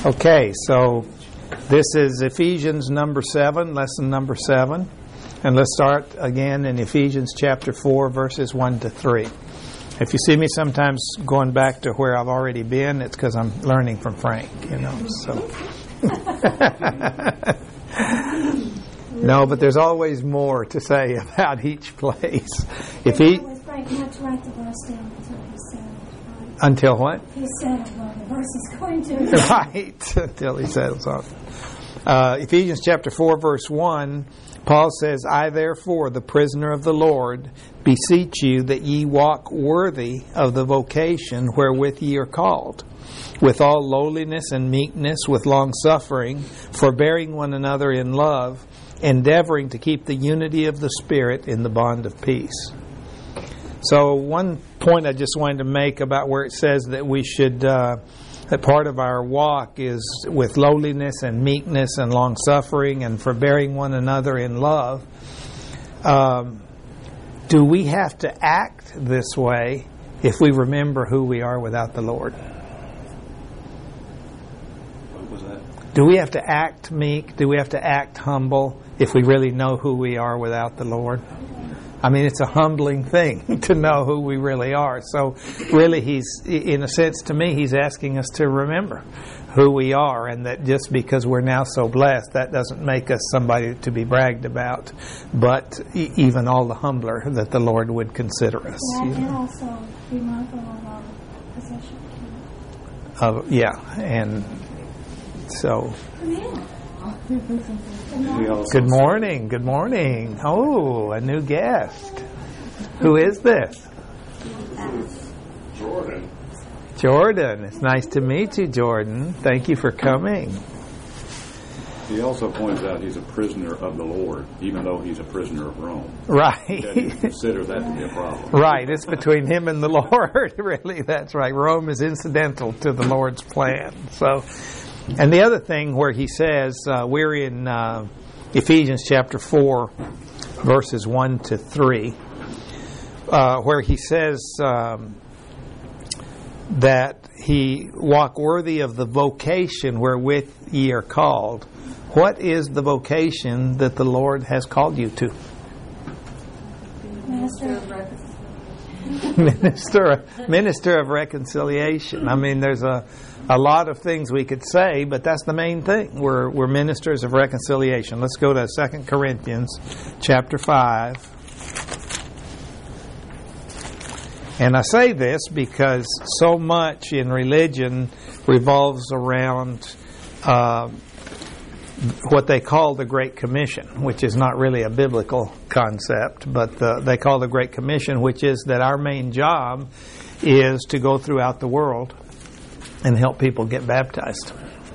Okay, so this is Ephesians number 7, lesson number 7. And let's start again in Ephesians chapter 4, verses 1 to 3. If you see me sometimes going back to where I've already been, it's because I'm learning from Frank, so. No, but there's always more to say about each place. If he Frank had to write the verse down until he said it. Right? Until what? He said it when the verse is going to. Right, until he settles on it. Ephesians chapter 4, verse 1, Paul says, I therefore, the prisoner of the Lord, beseech you that ye walk worthy of the vocation wherewith ye are called, with all lowliness and meekness, with long-suffering, forbearing one another in love, endeavoring to keep the unity of the Spirit in the bond of peace. So one point I just wanted to make about where it says that we should, that part of our walk is with lowliness and meekness and long-suffering and forbearing one another in love. Do we have to act this way if we remember who we are without the Lord? What was that? Do we have to act meek? Do we have to act humble if we really know who we are without the Lord? I mean, it's a humbling thing to know who we really are. So really, he's, in a sense to me, he's asking us to remember who we are, and that just because we're now so blessed, that doesn't make us somebody to be bragged about, but even all the humbler that the Lord would consider us. Yeah, and also be mindful of our possession. Yeah, and so... Good morning, good morning. Oh, a new guest. Who is this? Jordan. Jordan. It's nice to meet you, Jordan. Thank you for coming. He also points out he's a prisoner of the Lord, even though he's a prisoner of Rome. Right. He considers that to be a problem. Right. It's between him and the Lord. Really, that's right. Rome is incidental to the Lord's plan. So... And the other thing where he says, we're in Ephesians chapter 4, verses 1 to 3, where he says that he walk worthy of the vocation wherewith ye are called. What is the vocation that the Lord has called you to? Minister of reconciliation. I mean, there's a lot of things we could say, but that's the main thing. We're ministers of reconciliation. Let's go to 2 Corinthians chapter 5. And I say this because so much in religion revolves around what they call the Great Commission, which is not really a biblical concept, but they call the Great Commission, which is that our main job is to go throughout the world and help people get baptized.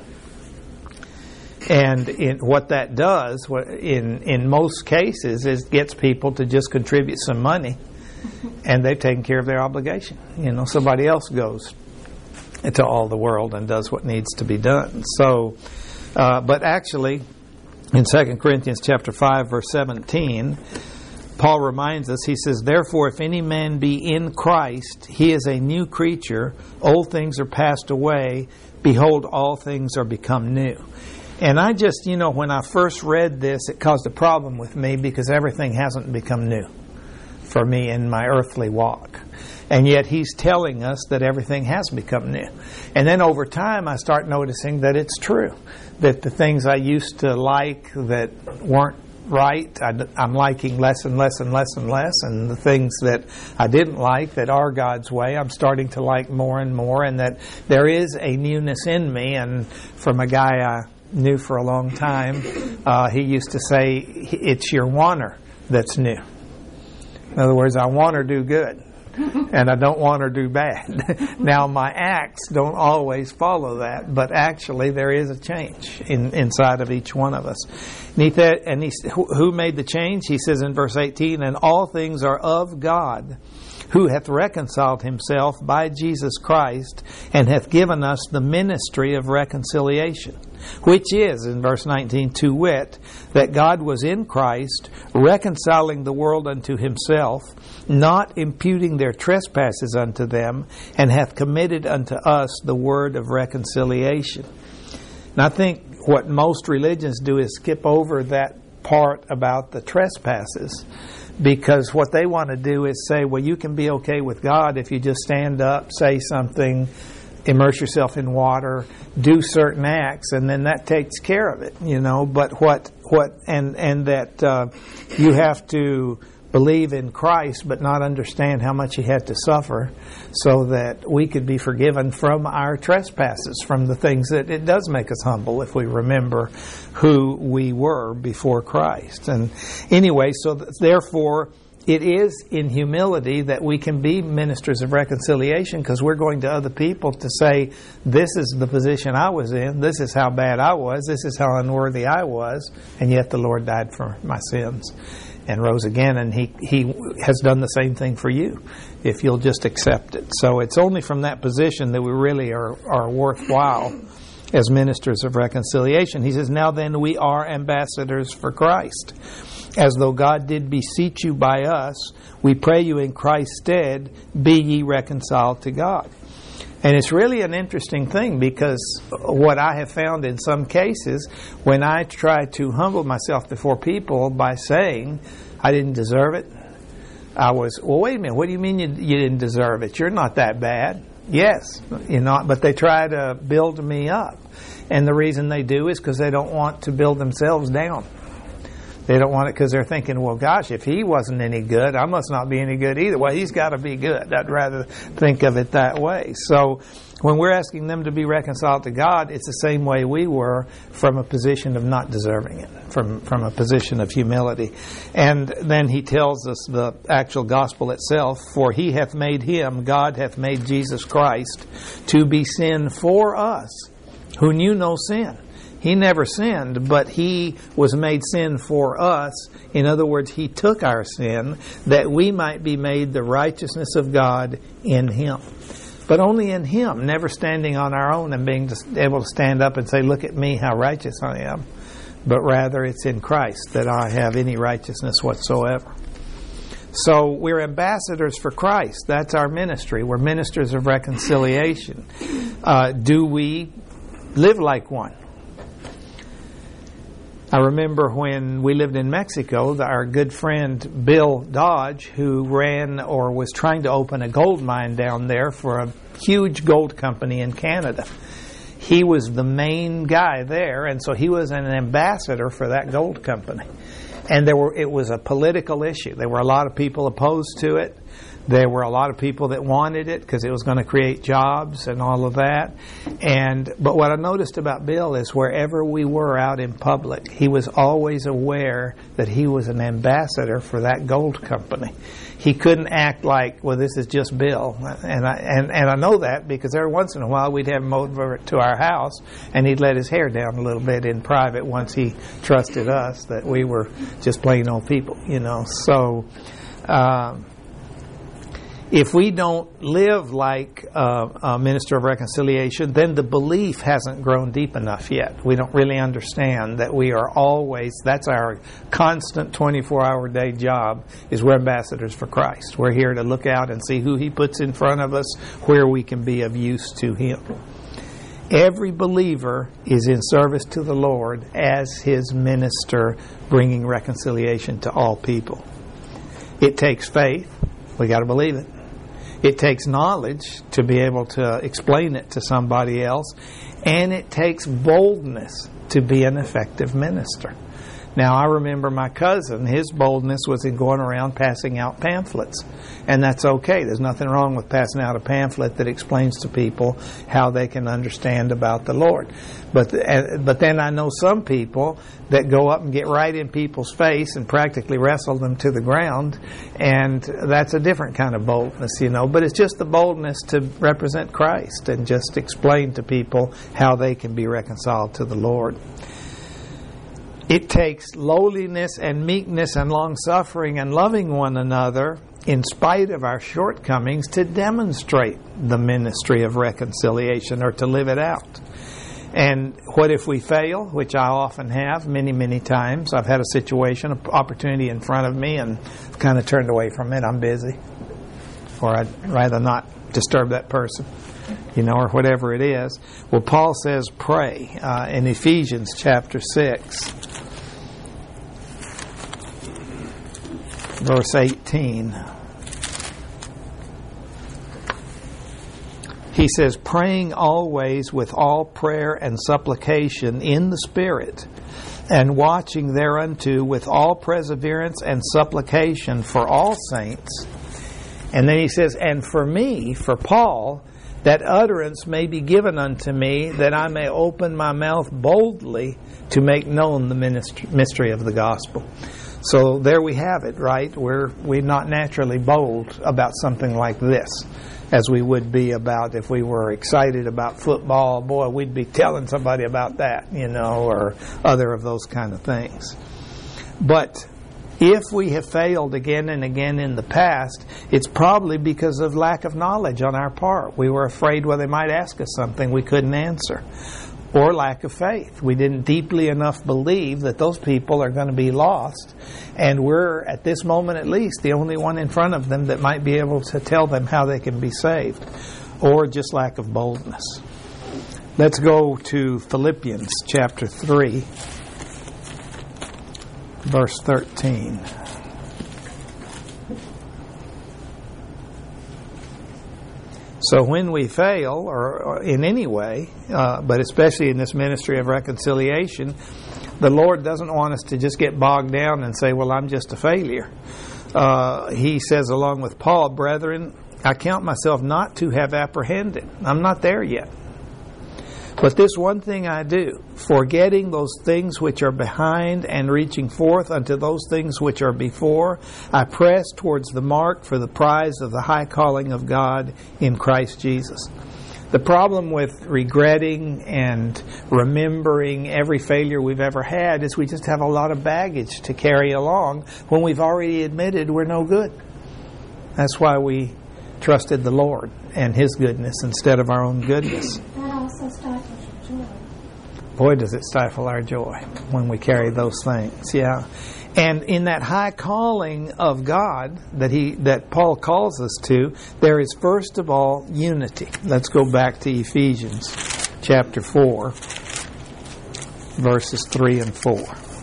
And what that does, in most cases, is gets people to just contribute some money, and they've taken care of their obligation. Somebody else goes into all the world and does what needs to be done. So, but actually, in 2 Corinthians chapter 5, verse 17, Paul reminds us, he says, Therefore, if any man be in Christ, he is a new creature. Old things are passed away. Behold, all things are become new. And I just, when I first read this, it caused a problem with me because everything hasn't become new for me in my earthly walk. And yet he's telling us that everything has become new. And then over time I start noticing that it's true. That the things I used to like that weren't right, I'm liking less and less and less and less. And the things that I didn't like that are God's way, I'm starting to like more and more. And that there is a newness in me. And from a guy I knew for a long time, he used to say, it's your wanter that's new. In other words, I want to do good, and I don't want to do bad. Now, my acts don't always follow that, but actually there is a change inside of each one of us. And who made the change? He says in verse 18, And all things are of God, who hath reconciled himself by Jesus Christ, and hath given us the ministry of reconciliation. Which is, in verse 19, to wit, that God was in Christ, reconciling the world unto himself, not imputing their trespasses unto them, and hath committed unto us the word of reconciliation. And I think what most religions do is skip over that part about the trespasses, because what they want to do is say, well, you can be okay with God if you just stand up, say something, immerse yourself in water, do certain acts, and then that takes care of it, you know. But and that you have to believe in Christ but not understand how much He had to suffer so that we could be forgiven from our trespasses, from the things that it does make us humble if we remember who we were before Christ. And anyway, so therefore it is in humility that we can be ministers of reconciliation, because we're going to other people to say, this is the position I was in, this is how bad I was, this is how unworthy I was, and yet the Lord died for my sins and rose again, and He has done the same thing for you if you'll just accept it. So it's only from that position that we really are worthwhile as ministers of reconciliation. He says, now then we are ambassadors for Christ, as though God did beseech you by us, we pray you in Christ's stead, be ye reconciled to God. And it's really an interesting thing, because what I have found in some cases, when I try to humble myself before people by saying, I didn't deserve it, I was, well, wait a minute, what do you mean you didn't deserve it? You're not that bad. Yes, you're not, but they try to build me up. And the reason they do is because they don't want to build themselves down. They don't want it because they're thinking, well, gosh, if he wasn't any good, I must not be any good either. Well, he's got to be good. I'd rather think of it that way. So when we're asking them to be reconciled to God, it's the same way we were, from a position of not deserving it, from a position of humility. And then he tells us the actual gospel itself, for he hath made him, God hath made Jesus Christ, to be sin for us, who knew no sin. He never sinned, but He was made sin for us. In other words, He took our sin that we might be made the righteousness of God in Him. But only in Him, never standing on our own and being able to stand up and say, look at me, how righteous I am. But rather it's in Christ that I have any righteousness whatsoever. So we're ambassadors for Christ. That's our ministry. We're ministers of reconciliation. Do we live like one? I remember when we lived in Mexico, our good friend Bill Dodge, who ran or was trying to open a gold mine down there for a huge gold company in Canada. He was the main guy there, and so he was an ambassador for that gold company. And it was a political issue. There were a lot of people opposed to it. There were a lot of people that wanted it because it was going to create jobs and all of that. But what I noticed about Bill is wherever we were out in public, he was always aware that he was an ambassador for that gold company. He couldn't act like, well, this is just Bill. And I know that because every once in a while we'd have him over to our house and he'd let his hair down a little bit in private once he trusted us that we were just plain old people, you know. So if we don't live like a minister of reconciliation, then the belief hasn't grown deep enough yet. We don't really understand that we are always, that's our constant 24-hour day job, is we're ambassadors for Christ. We're here to look out and see who He puts in front of us, where we can be of use to Him. Every believer is in service to the Lord as His minister, bringing reconciliation to all people. It takes faith. We got to believe it. It takes knowledge to be able to explain it to somebody else, and it takes boldness to be an effective minister. Now, I remember my cousin, his boldness was in going around passing out pamphlets. And that's okay. There's nothing wrong with passing out a pamphlet that explains to people how they can understand about the Lord. But then I know some people that go up and get right in people's face and practically wrestle them to the ground. And that's a different kind of boldness, you know. But it's just the boldness to represent Christ and just explain to people how they can be reconciled to the Lord. It takes lowliness and meekness and long-suffering and loving one another in spite of our shortcomings to demonstrate the ministry of reconciliation, or to live it out. And what if we fail, which I often have many, many times. I've had a situation, an opportunity in front of me, and I've kind of turned away from it. I'm busy. Or I'd rather not disturb that person. or whatever it is. Well, Paul says pray in Ephesians chapter 6, verse 18. He says, praying always with all prayer and supplication in the Spirit, and watching thereunto with all perseverance and supplication for all saints. And then he says, and for me, for Paul, that utterance may be given unto me, that I may open my mouth boldly to make known the mystery of the gospel. So there we have it, right? We're not naturally bold about something like this, as we would be about if we were excited about football. Boy, we'd be telling somebody about that, or other of those kind of things. But if we have failed again and again in the past, it's probably because of lack of knowledge on our part. We were afraid, they might ask us something we couldn't answer. Or lack of faith. We didn't deeply enough believe that those people are going to be lost, and we're, at this moment at least, the only one in front of them that might be able to tell them how they can be saved. Or just lack of boldness. Let's go to Philippians chapter 3, verse 13. So when we fail, or in any way, but especially in this ministry of reconciliation, the Lord doesn't want us to just get bogged down and say, well, I'm just a failure. He says, along with Paul, brethren, I count myself not to have apprehended. I'm not there yet. But this one thing I do, forgetting those things which are behind and reaching forth unto those things which are before, I press towards the mark for the prize of the high calling of God in Christ Jesus. The problem with regretting and remembering every failure we've ever had is we just have a lot of baggage to carry along when we've already admitted we're no good. That's why we trusted the Lord and His goodness instead of our own goodness. That also stifles your joy. Boy, does it stifle our joy when we carry those things. Yeah. And in that high calling of God that Paul calls us to, there is first of all unity. Let's go back to Ephesians chapter 4, verses 3 and 4.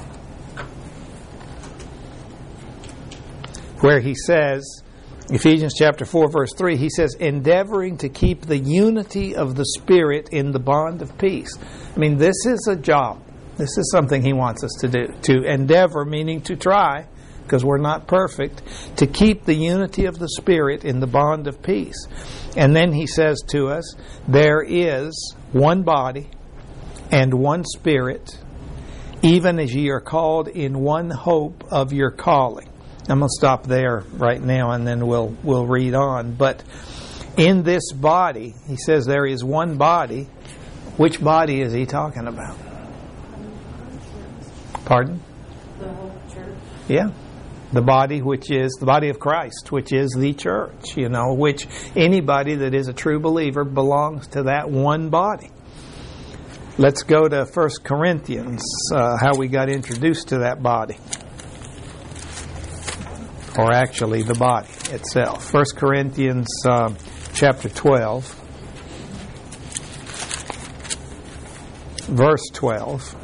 Where he says, Ephesians chapter 4, verse 3, he says, endeavoring to keep the unity of the Spirit in the bond of peace. I mean, this is a job. This is something he wants us to do. To endeavor, meaning to try, because we're not perfect, to keep the unity of the Spirit in the bond of peace. And then he says to us, there is one body and one Spirit, even as ye are called in one hope of your calling. I'm going to stop there right now and then we'll read on. But in this body, he says there is one body. Which body is he talking about? Pardon? The whole church. Yeah. The body which is the body of Christ, which is the church, which anybody that is a true believer belongs to that one body. Let's go to 1 Corinthians, how we got introduced to that body. Or actually the body itself. 1 Corinthians chapter 12, verse 12.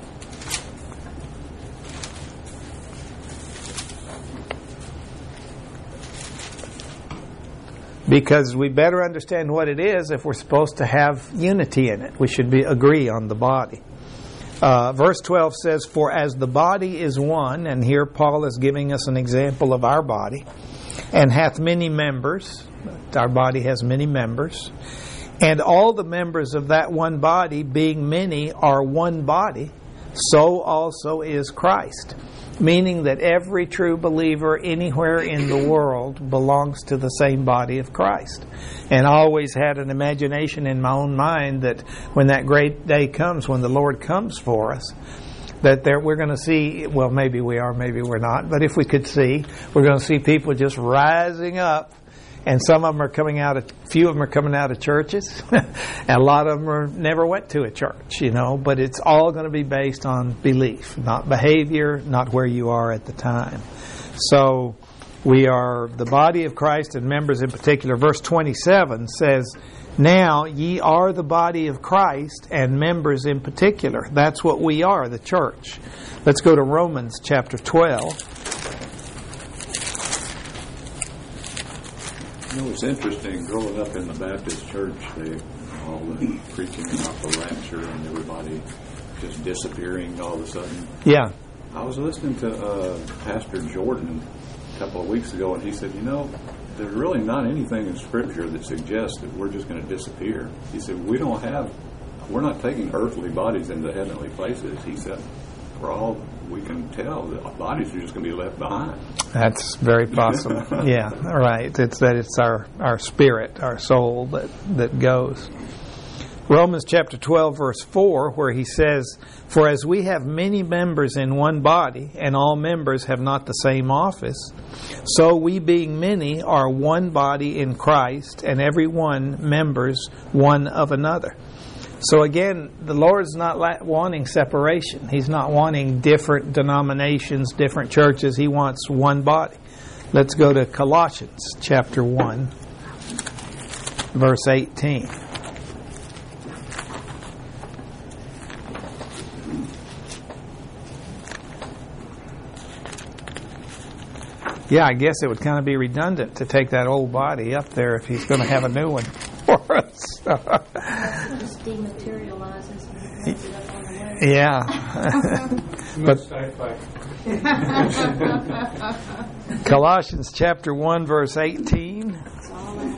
Because we better understand what it is if we're supposed to have unity in it. We should agree on the body. Verse 12 says, for as the body is one, and here Paul is giving us an example of our body, and hath many members, our body has many members, and all the members of that one body, being many, are one body, so also is Christ. Meaning that every true believer anywhere in the world belongs to the same body of Christ. And I always had an imagination in my own mind that when that great day comes, when the Lord comes for us, that we're going to see, well, maybe we are, maybe we're not, but if we could see, we're going to see people just rising up. And some of them are coming out of, few of them are coming out of churches, and a lot of them never went to a church, but it's all going to be based on belief, not behavior, not where you are at the time. So we are the body of Christ and members in particular. Verse 27 says, Now ye are the body of Christ, and members in particular. That's what we are, the church. Let's go to Romans chapter 12. You know, it's interesting, growing up in the Baptist church, all the preaching about the rapture and everybody just disappearing all of a sudden. Yeah. I was listening to Pastor Jordan a couple of weeks ago, and he said, there's really not anything in Scripture that suggests that we're just going to disappear. He said, we're not taking earthly bodies into heavenly places. He said, we can tell that bodies are just going to be left behind. That's very possible. Yeah, right. It's our spirit, our soul that goes. Romans chapter 12, verse 4, where he says, "For as we have many members in one body, and all members have not the same office, so we being many are one body in Christ, and every one members one of another." So again, the Lord's not wanting separation. He's not wanting different denominations, different churches. He wants one body. Let's go to Colossians chapter 1, verse 18. Yeah, I guess it would kind of be redundant to take that old body up there if he's going to have a new one for us. Just dematerializes and puts it up on the web. Yeah. But Colossians chapter 1, verse 18. That's all that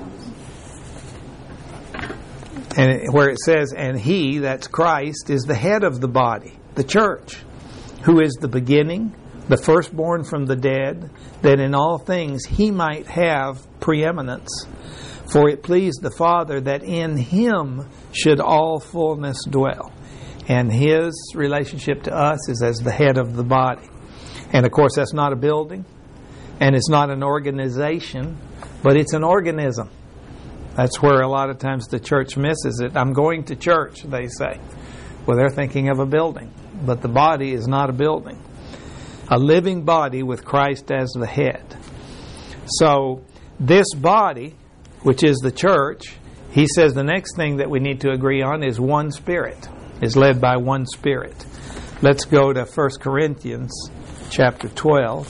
was. And where it says, "And he," that's Christ, "is the head of the body, the church, who is the beginning, the firstborn from the dead, that in all things he might have preeminence. For it pleased the Father that in him should all fullness dwell." And his relationship to us is as the head of the body. And of course, that's not a building, and it's not an organization, but it's an organism. That's where a lot of times the church misses it. "I'm going to church," they say. Well, they're thinking of a building, but the body is not a building. A living body with Christ as the head. So this body, which is the church, he says the next thing that we need to agree on is one Spirit, is led by one Spirit. Let's go to 1 Corinthians chapter 12.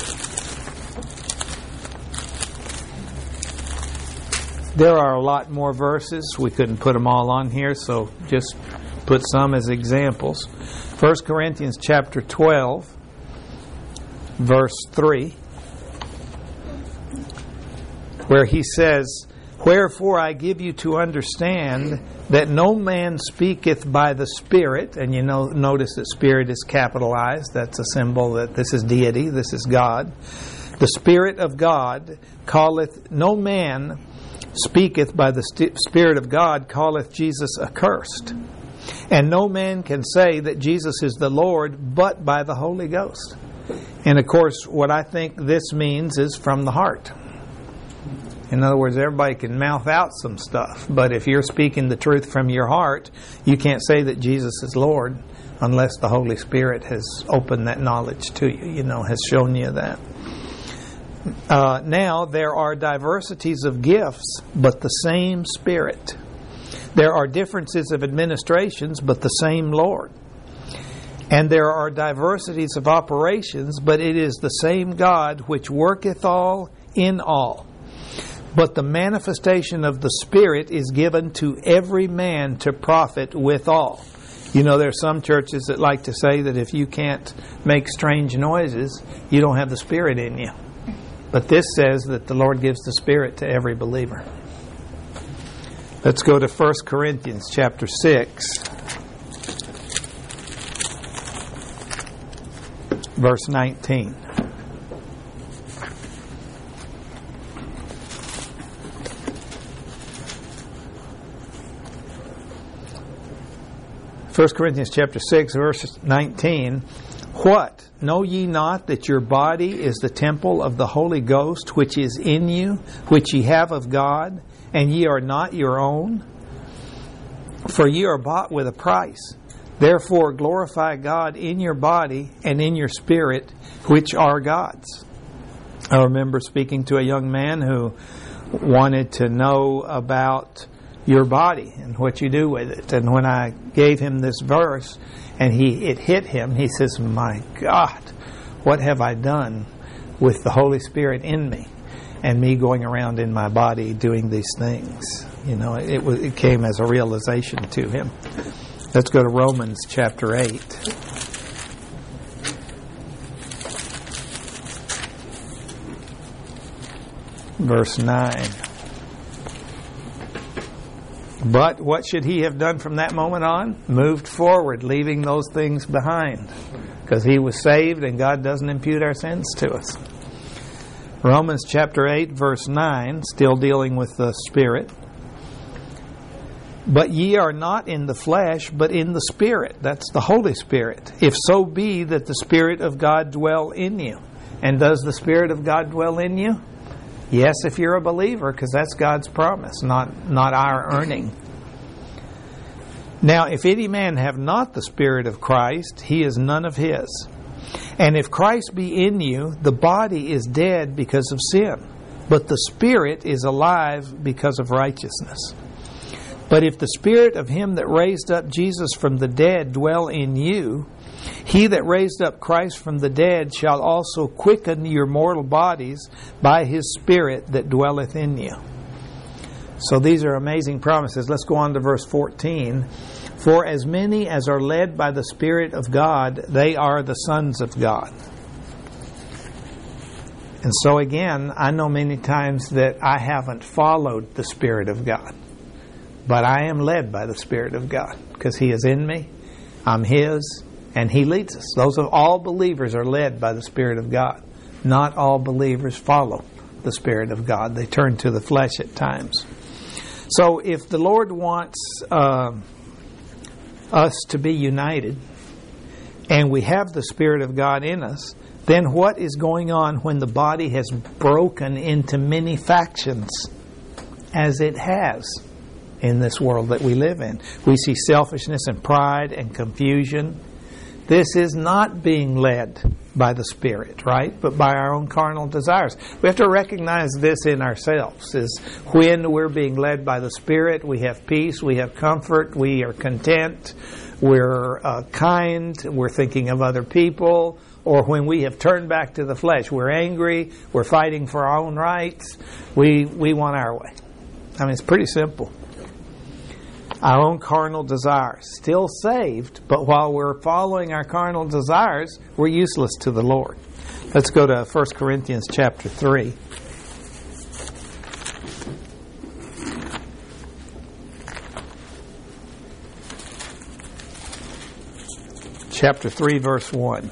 There are a lot more verses. We couldn't put them all on here, so just put some as examples. 1 Corinthians chapter 12. Verse 3, where he says, "Wherefore I give you to understand that no man speaketh by the Spirit," and notice that Spirit is capitalized. That's a symbol that this is deity, this is God. "The Spirit of God no man speaketh by the Spirit of God calleth Jesus accursed. And no man can say that Jesus is the Lord but by the Holy Ghost." And of course, what I think this means is from the heart. In other words, everybody can mouth out some stuff, but if you're speaking the truth from your heart, you can't say that Jesus is Lord unless the Holy Spirit has opened that knowledge to you, has shown you that. Now, there are diversities of gifts, but the same Spirit. There are differences of administrations, but the same Lord. And there are diversities of operations, but it is the same God which worketh all in all. But the manifestation of the Spirit is given to every man to profit withal. There's some churches that like to say that if you can't make strange noises, you don't have the Spirit in you. But this says that the Lord gives the Spirit to every believer. Let's go to 1 Corinthians chapter 6. Verse 19. First Corinthians chapter 6, verse 19. "What? Know ye not that your body is the temple of the Holy Ghost, which is in you, which ye have of God, and ye are not your own? For ye are bought with a price. Therefore glorify God in your body and in your spirit, which are God's." I remember speaking to a young man who wanted to know about your body and what you do with it. And when I gave him this verse and it hit him, he says, my God, what have I done with the Holy Spirit in me and me going around in my body doing these things? You know, it came as a realization to him. Let's go to Romans chapter 8. Verse 9. But what should he have done from that moment on? Moved forward, leaving those things behind. Because he was saved and God doesn't impute our sins to us. Romans chapter 8, verse 9, still dealing with the Spirit. But ye are not in the flesh, but in the Spirit. That's the Holy Spirit. If so be that the Spirit of God dwell in you. And does the Spirit of God dwell in you? Yes, if you're a believer, because that's God's promise, not our earning. Now, if any man have not the Spirit of Christ, he is none of his. And if Christ be in you, the body is dead because of sin, but the Spirit is alive because of righteousness. But if the Spirit of him that raised up Jesus from the dead dwell in you, he that raised up Christ from the dead shall also quicken your mortal bodies by his Spirit that dwelleth in you. So these are amazing promises. Let's go on to verse 14. For as many as are led by the Spirit of God, they are the sons of God. And so again, I know many times that I haven't followed the Spirit of God. But I am led by the Spirit of God because He is in me, I'm His, and He leads us. Those of all believers are led by the Spirit of God. Not all believers follow the Spirit of God. They turn to the flesh at times. So if the Lord wants us to be united and we have the Spirit of God in us, then what is going on when the body has broken into many factions, as it has in this world that we live in? We see selfishness and pride and confusion. This is not being led by the Spirit, right? But by our own carnal desires. We have to recognize this in ourselves. Is when we're being led by the Spirit, we have peace, we have comfort, we are content, we're kind, we're thinking of other people. Or when we have turned back to the flesh, we're angry, we're fighting for our own rights, we want our way. I mean, it's pretty simple. Our own carnal desires. Still saved, but while we're following our carnal desires, we're useless to the Lord. Let's go to 1 Corinthians chapter 3. Chapter 3, verse 1.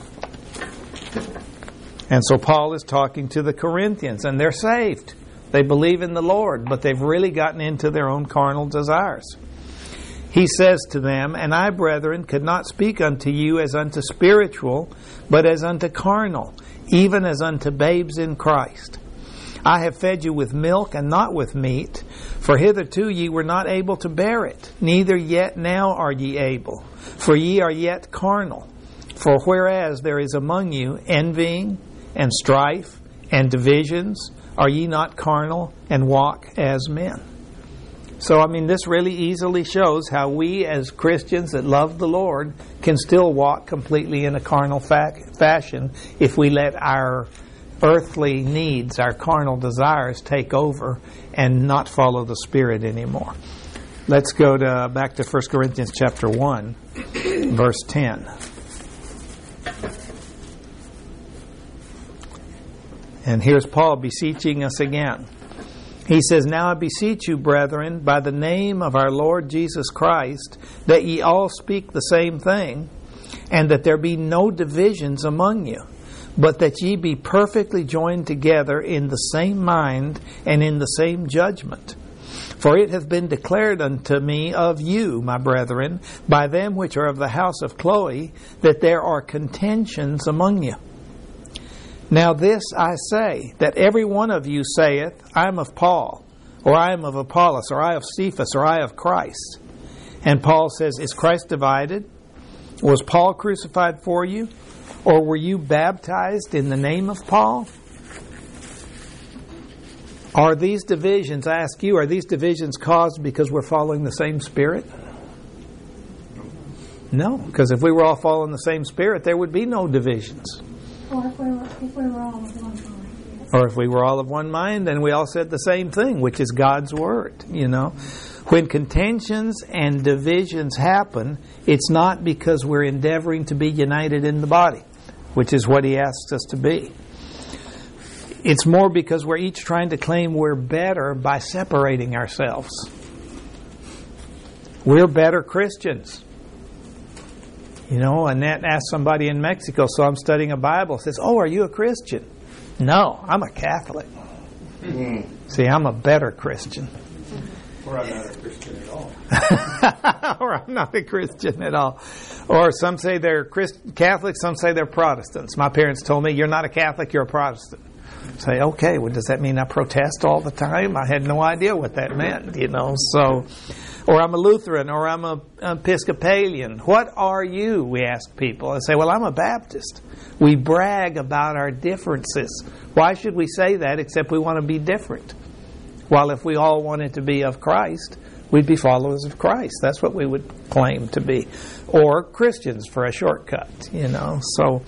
And so Paul is talking to the Corinthians, and they're saved. They believe in the Lord, but they've really gotten into their own carnal desires. He says to them, And I, brethren, could not speak unto you as unto spiritual, but as unto carnal, even as unto babes in Christ. I have fed you with milk and not with meat, for hitherto ye were not able to bear it, neither yet now are ye able, for ye are yet carnal. For whereas there is among you envying and strife and divisions, are ye not carnal and walk as men? So, I mean, this really easily shows how we as Christians that love the Lord can still walk completely in a carnal fashion if we let our earthly needs, our carnal desires take over and not follow the Spirit anymore. Let's go back to 1 Corinthians chapter 1, verse 10. And here's Paul beseeching us again. He says, Now I beseech you, brethren, by the name of our Lord Jesus Christ, that ye all speak the same thing, and that there be no divisions among you, but that ye be perfectly joined together in the same mind and in the same judgment. For it hath been declared unto me of you, my brethren, by them which are of the house of Chloe, that there are contentions among you. Now this I say, that every one of you saith, I am of Paul, or I am of Apollos, or I of Cephas, or I of Christ. And Paul says, Is Christ divided? Was Paul crucified for you? Or were you baptized in the name of Paul? Are these divisions, I ask you, are these divisions caused because we're following the same Spirit? No, because if we were all following the same Spirit, there would be no divisions. Or if we were all of one mind. Yes. Or if we were all of one mind and we all said the same thing, which is God's Word, you know. When contentions and divisions happen, it's not because we're endeavoring to be united in the body, which is what He asks us to be. It's more because we're each trying to claim we're better by separating ourselves. We're better Christians. You know, Annette asked somebody in Mexico, so I'm studying a Bible, says, "Oh, are you a Christian?" "No, I'm a Catholic." See, I'm a better Christian. Or I'm not a Christian at all. Or I'm not a Christian at all. Or some say they're Catholic, some say they're Protestants. My parents told me, "You're not a Catholic, you're a Protestant." Say, okay, well, does that mean I protest all the time? I had no idea what that meant, you know. So, or I'm a Lutheran, or I'm a Episcopalian. What are you? We ask people. And say, well, I'm a Baptist. We brag about our differences. Why should we say that except we want to be different? While if we all wanted to be of Christ, we'd be followers of Christ. That's what we would claim to be. Or Christians for a shortcut, you know. So,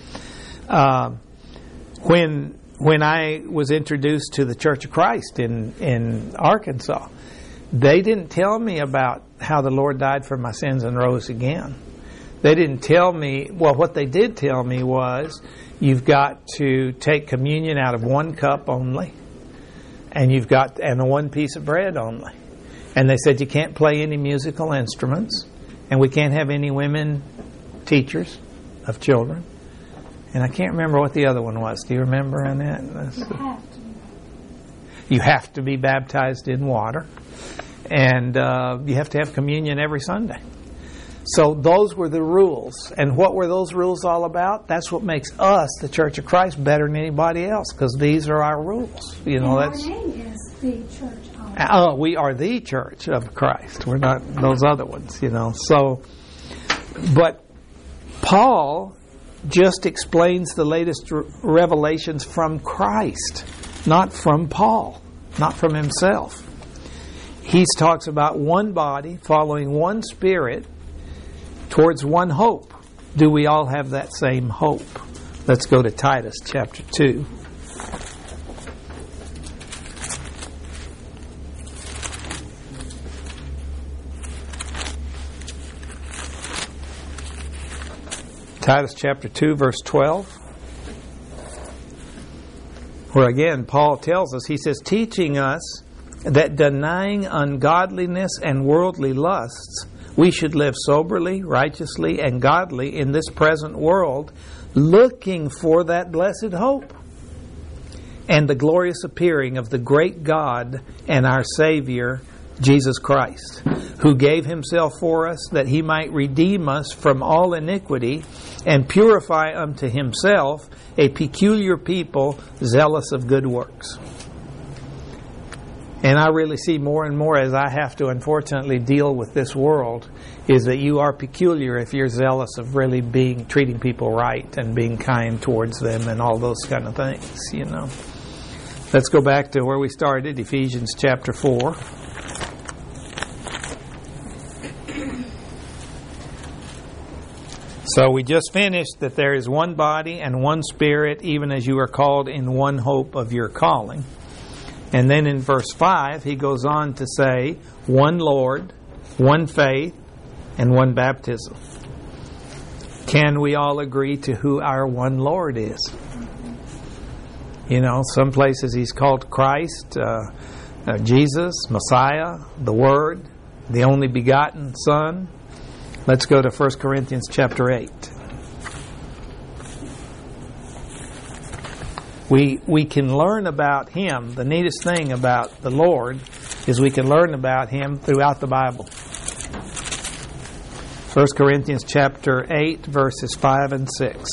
when I was introduced to the Church of Christ in Arkansas, they didn't tell me about how the Lord died for my sins and rose again. They didn't tell me, well, what they did tell me was, you've got to take communion out of one cup only, and one piece of bread only. And they said you can't play any musical instruments, and we can't have any women teachers of children. And I can't remember what the other one was. Do you remember, Annette? You have to be baptized in water. And you have to have communion every Sunday. So those were the rules. And what were those rules all about? That's what makes us, the Church of Christ, better than anybody else, because these are our rules. You know, and our name is the Church of we are the Church of Christ. We're not those other ones, you know. So, but Paul just explains the latest revelations from Christ, not from Paul, not from himself. He talks about one body following one Spirit towards one hope. Do we all have that same hope? Let's go to Titus chapter 2. Titus chapter 2, verse 12, where again Paul tells us, he says, teaching us that denying ungodliness and worldly lusts, we should live soberly, righteously, and godly in this present world, looking for that blessed hope and the glorious appearing of the great God and our Savior, Jesus Christ, who gave himself for us that he might redeem us from all iniquity and purify unto himself a peculiar people zealous of good works. And I really see more and more as I have to unfortunately deal with this world, is that you are peculiar if you're zealous of really treating people right and being kind towards them and all those kind of things, you know. Let's go back to where we started, Ephesians chapter 4. So we just finished that there is one body and one Spirit, even as you are called in one hope of your calling. And then in verse 5, he goes on to say, one Lord, one faith, and one baptism. Can we all agree to who our one Lord is? You know, some places he's called Christ, Jesus, Messiah, the Word, the only begotten Son. Let's go to 1 Corinthians chapter 8. We can learn about Him. The neatest thing about the Lord is we can learn about Him throughout the Bible. 1 Corinthians chapter 8, verses 5 and 6.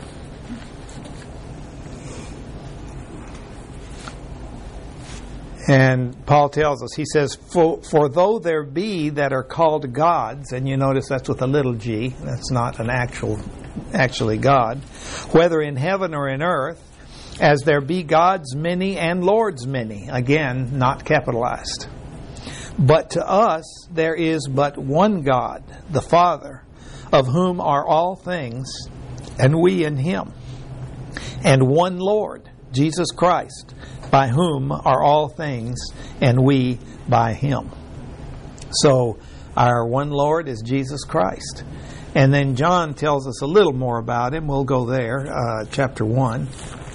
And Paul tells us, he says, For though there be that are called gods, and you notice that's with a little g, that's not an actually God, whether in heaven or in earth, as there be gods many and lords many. Again, not capitalized. But to us there is but one God, the Father, of whom are all things, and we in Him. And one Lord, Jesus Christ, by whom are all things, and we by Him. So, our one Lord is Jesus Christ. And then John tells us a little more about Him. We'll go there, chapter 1.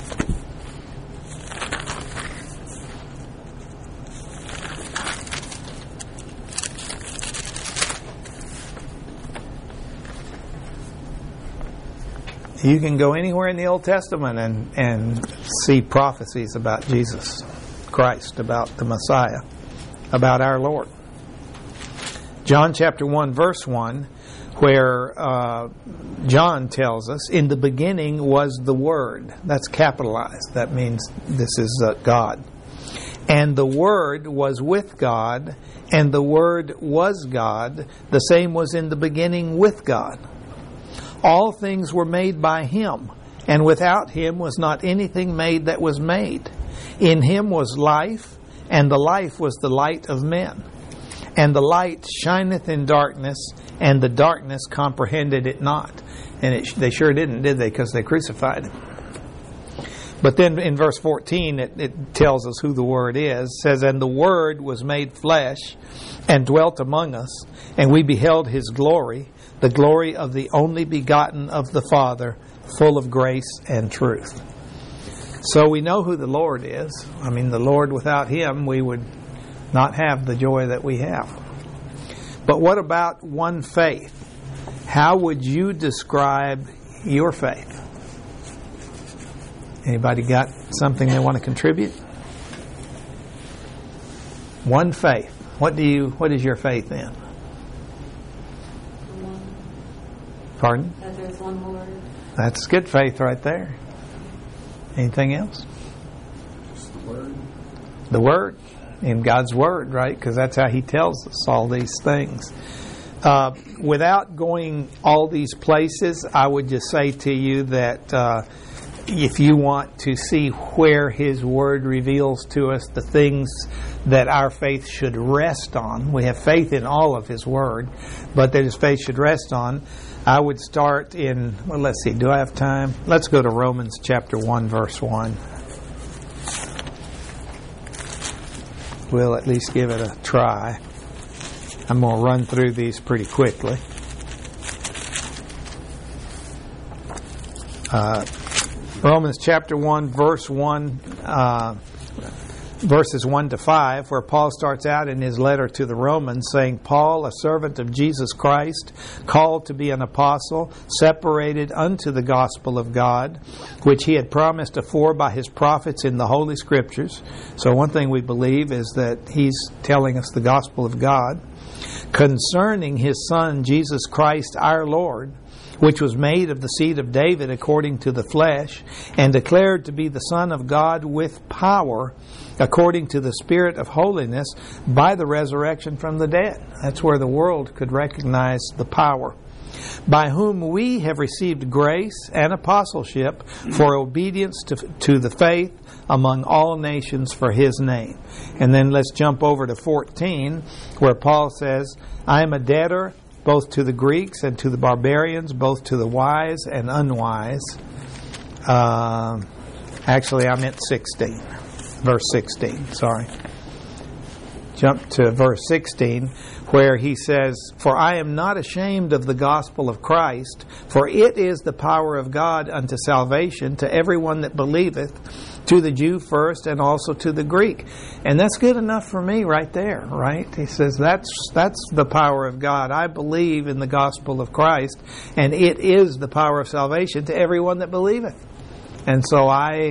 You can go anywhere in the Old Testament and see prophecies about Jesus Christ, about the Messiah, about our Lord. John chapter 1 verse 1, where John tells us, in the beginning was the Word. That's capitalized. That means this is God. And the Word was with God, and the Word was God. The same was in the beginning with God. All things were made by Him, and without Him was not anything made that was made. In Him was life, and the life was the light of men. And the light shineth in darkness, and the darkness comprehended it not. And they sure didn't, did they? Because they crucified Him. But then in verse 14, it tells us who the Word is. It says, and the Word was made flesh, and dwelt among us, and we beheld His glory, the glory of the only begotten of the Father, full of grace and truth. So we know who the Lord is. I mean, the Lord, without Him, we would not have the joy that we have. But what about one faith? How would you describe your faith? Anybody got something they want to contribute? One faith. What is your faith in? Pardon? That there's one Lord. That's good faith right there. Anything else? Just the Word. The Word. In God's Word, right? Because that's how He tells us all these things. Without going all these places, I would just say to you that if you want to see where His Word reveals to us the things that our faith should rest on, we have faith in all of His Word, but that His faith should rest on, I would start in, well, let's see, do I have time? Let's go to Romans chapter 1, verse 1. We'll at least give it a try. I'm going to run through these pretty quickly. Romans chapter 1, verse 1, verses 1 to 5, where Paul starts out in his letter to the Romans saying, Paul, a servant of Jesus Christ, called to be an apostle, separated unto the gospel of God, which He had promised afore by His prophets in the Holy Scriptures. So one thing we believe is that He's telling us the gospel of God, concerning His Son, Jesus Christ our Lord, which was made of the seed of David according to the flesh, and declared to be the Son of God with power, according to the Spirit of holiness, by the resurrection from the dead. That's where the world could recognize the power. By whom we have received grace and apostleship for obedience to the faith among all nations for His name. And then let's jump over to 14, where Paul says, I am a debtor both to the Greeks and to the barbarians, both to the wise and unwise. Actually, I meant 16. Verse 16, sorry. Jump to verse 16, where he says, For I am not ashamed of the gospel of Christ, for it is the power of God unto salvation to everyone that believeth, to the Jew first and also to the Greek. And that's good enough for me right there, right? He says that's the power of God. I believe in the gospel of Christ, and it is the power of salvation to everyone that believeth. And so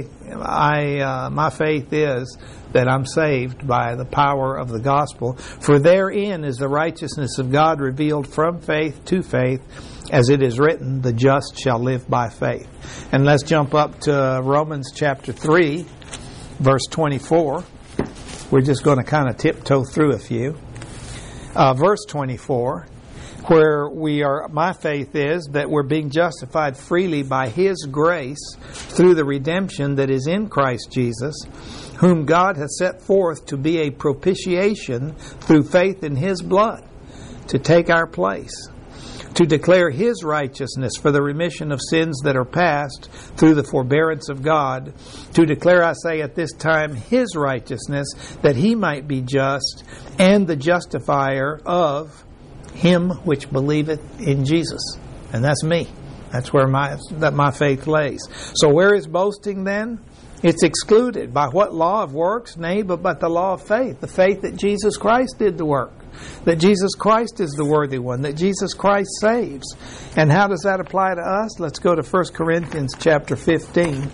my faith is that I'm saved by the power of the gospel. For therein is the righteousness of God revealed from faith to faith, as it is written, the just shall live by faith. And let's jump up to Romans chapter 3, verse 24. We're just going to kind of tiptoe through a few. Verse 24, where my faith is that we're being justified freely by His grace through the redemption that is in Christ Jesus, whom God has set forth to be a propitiation through faith in His blood, to take our place, to declare His righteousness for the remission of sins that are past through the forbearance of God, to declare, I say, at this time His righteousness, that He might be just and the justifier of him which believeth in Jesus. And that's me. That's where my faith lays. So where is boasting then? It's excluded. By what law of works? Nay, but by the law of faith. The faith that Jesus Christ did the work. That Jesus Christ is the worthy one. That Jesus Christ saves. And how does that apply to us? Let's go to 1 Corinthians chapter 15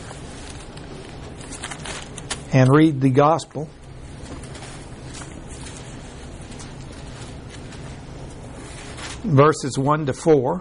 and read the gospel. Verses 1 to 4.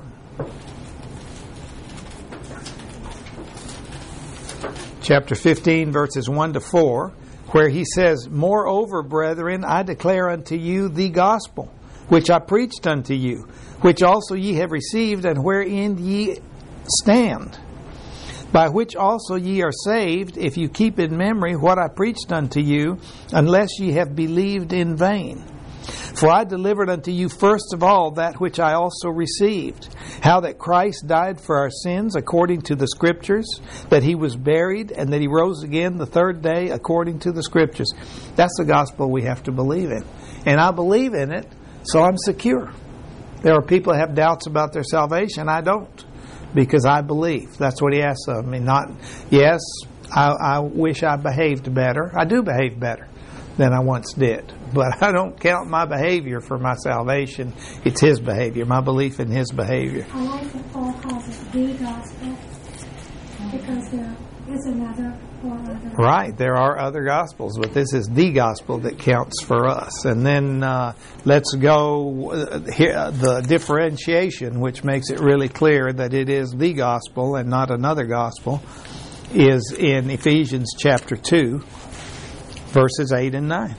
Chapter 15, verses 1 to 4, where he says, Moreover, brethren, I declare unto you the gospel, which I preached unto you, which also ye have received, and wherein ye stand, by which also ye are saved, if you keep in memory what I preached unto you, unless ye have believed in vain. For I delivered unto you first of all that which I also received, how that Christ died for our sins according to the Scriptures, that He was buried, and that He rose again the third day according to the Scriptures. That's the gospel we have to believe in. And I believe in it, so I'm secure. There are people who have doubts about their salvation. I don't, because I believe. That's what He asks of me. Not, yes, I wish I behaved better. I do behave better than I once did. But I don't count my behavior for my salvation. It's His behavior, my belief in His behavior. I like that Paul calls it the gospel, because there is another or other. Right, there are other gospels, but this is the gospel that counts for us. And then let's go here, the differentiation, which makes it really clear that it is the gospel and not another gospel, is in Ephesians chapter 2, verses 8 and 9.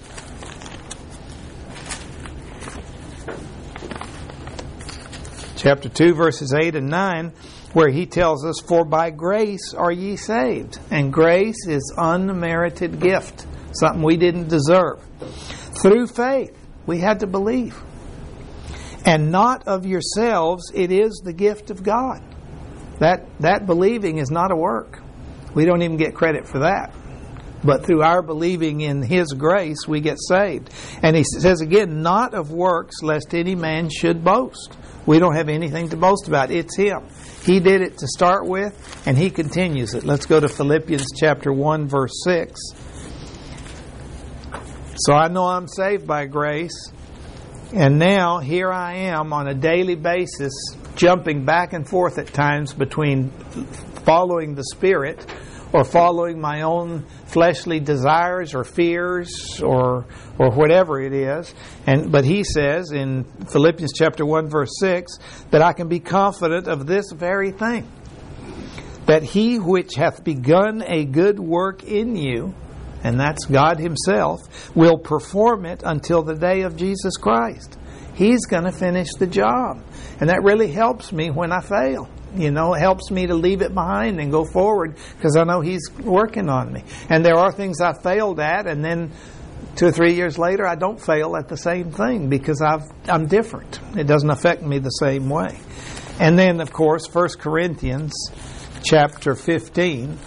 Chapter 2, verses 8 and 9, where he tells us, For by grace are ye saved. And grace is unmerited gift, something we didn't deserve. Through faith, we had to believe. And not of yourselves, it is the gift of God. That believing is not a work. We don't even get credit for that. But through our believing in His grace, we get saved. And he says again, not of works, lest any man should boast. We don't have anything to boast about. It's Him. He did it to start with, and He continues it. Let's go to Philippians chapter 1, verse 6. So I know I'm saved by grace. And now, here I am on a daily basis, jumping back and forth at times between following the Spirit or following my own fleshly desires or fears or whatever it is. But he says in Philippians chapter 1 verse 6 that I can be confident of this very thing, that He which hath begun a good work in you, and that's God Himself, will perform it until the day of Jesus Christ. He's going to finish the job. And that really helps me when I fail. You know, it helps me to leave it behind and go forward because I know He's working on me. And there are things I failed at, and then 2 or 3 years later I don't fail at the same thing because I'm different. It doesn't affect me the same way. And then, of course, 1 Corinthians chapter 15.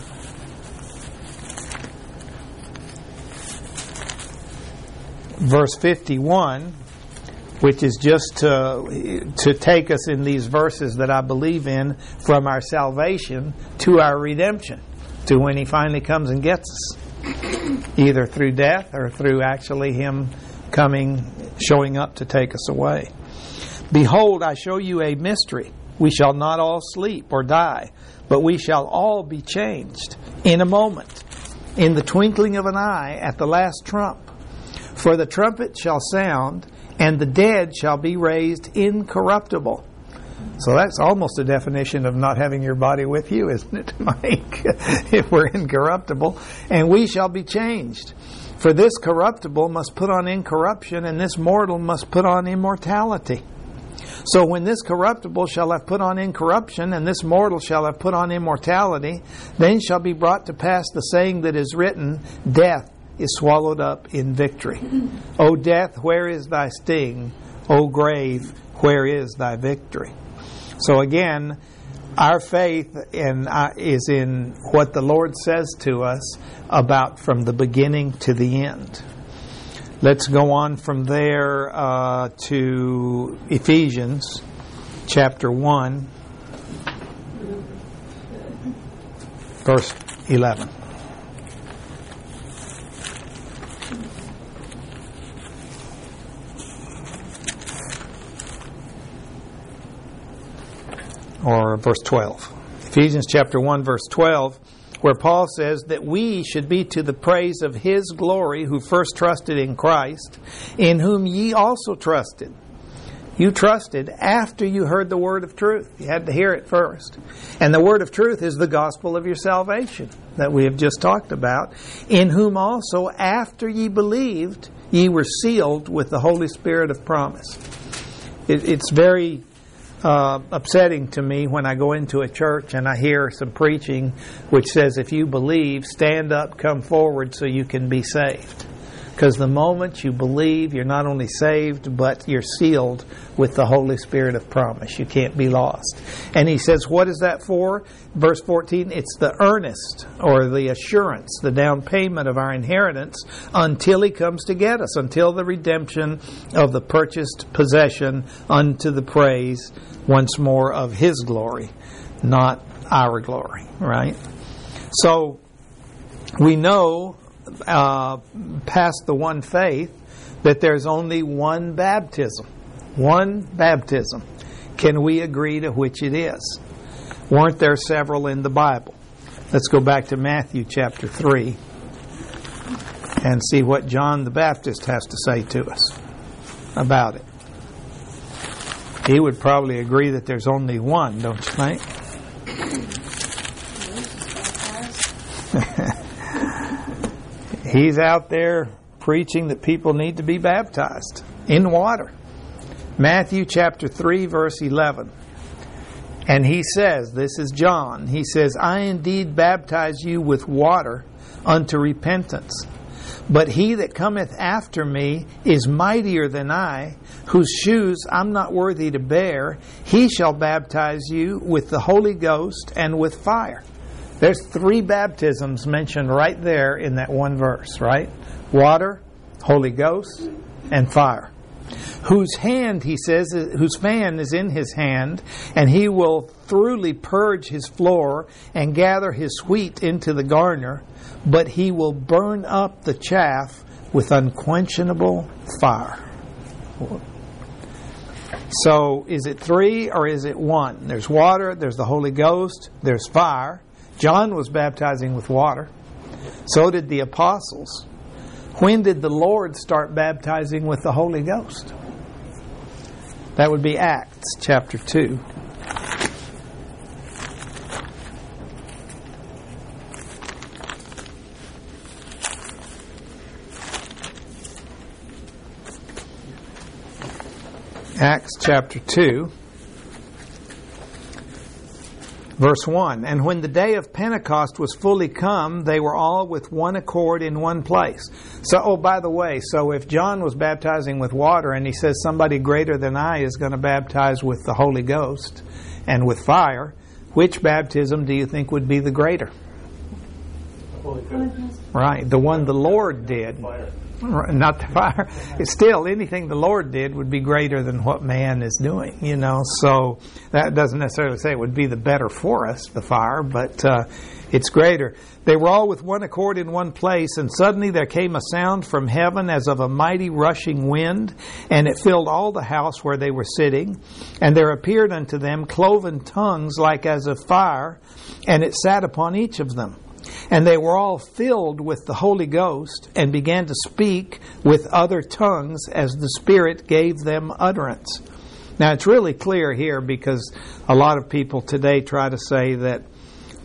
Verse 51, which is just to take us in these verses that I believe in from our salvation to our redemption, to when He finally comes and gets us, either through death or through actually Him coming, showing up to take us away. Behold, I show you a mystery. We shall not all sleep or die, but we shall all be changed in a moment, in the twinkling of an eye, at the last trump. For the trumpet shall sound, and the dead shall be raised incorruptible. So that's almost a definition of not having your body with you, isn't it, Mike? If we're incorruptible. And we shall be changed. For this corruptible must put on incorruption, and this mortal must put on immortality. So when this corruptible shall have put on incorruption, and this mortal shall have put on immortality, then shall be brought to pass the saying that is written, Death is swallowed up in victory. O death, where is thy sting? O grave, where is thy victory? So again, our faith is in what the Lord says to us about from the beginning to the end. Let's go on from there to Ephesians chapter 1, verse 11. Or verse 12. Ephesians chapter 1, verse 12, where Paul says that we should be to the praise of His glory who first trusted in Christ, in whom ye also trusted. You trusted after you heard the word of truth. You had to hear it first. And the word of truth is the gospel of your salvation that we have just talked about, in whom also after ye believed, ye were sealed with the Holy Spirit of promise. It's very upsetting to me when I go into a church and I hear some preaching which says, if you believe, stand up, come forward so you can be saved. Because the moment you believe, you're not only saved, but you're sealed with the Holy Spirit of promise. You can't be lost. And he says, what is that for? Verse 14, it's the earnest or the assurance, the down payment of our inheritance until He comes to get us, until the redemption of the purchased possession unto the praise once more of His glory, not our glory, right? So we know past the one faith that there's only one baptism. One baptism. Can we agree to which it is? Weren't there several in the Bible? Let's go back to Matthew chapter 3 and see what John the Baptist has to say to us about it. He would probably agree that there's only one, don't you think? He's out there preaching that people need to be baptized in water. Matthew chapter 3, verse 11. And he says, this is John, he says, I indeed baptize you with water unto repentance. But he that cometh after me is mightier than I, whose shoes I'm not worthy to bear. He shall baptize you with the Holy Ghost and with fire. There's 3 baptisms mentioned right there in that one verse, right? Water, Holy Ghost, and fire. Whose hand, he says, whose fan is in his hand, and he will thoroughly purge his floor and gather his wheat into the garner, but he will burn up the chaff with unquenchable fire. So, is it 3 or is it 1? There's water, there's the Holy Ghost, there's fire. John was baptizing with water. So did the apostles. When did the Lord start baptizing with the Holy Ghost? That would be Acts chapter 2. Acts chapter 2. Verse 1, and when the day of Pentecost was fully come, they were all with one accord in one place. So, by the way, so if John was baptizing with water and he says somebody greater than I is going to baptize with the Holy Ghost and with fire, which baptism do you think would be the greater? Holy Ghost. Right, the one the Lord did. Fire. Not the fire. It's still, anything the Lord did would be greater than what man is doing, you know. So that doesn't necessarily say it would be the better for us, the fire, but it's greater. They were all with one accord in one place, and suddenly there came a sound from heaven as of a mighty rushing wind, and it filled all the house where they were sitting. And there appeared unto them cloven tongues like as of fire, and it sat upon each of them. And they were all filled with the Holy Ghost and began to speak with other tongues as the Spirit gave them utterance. Now it's really clear here because a lot of people today try to say that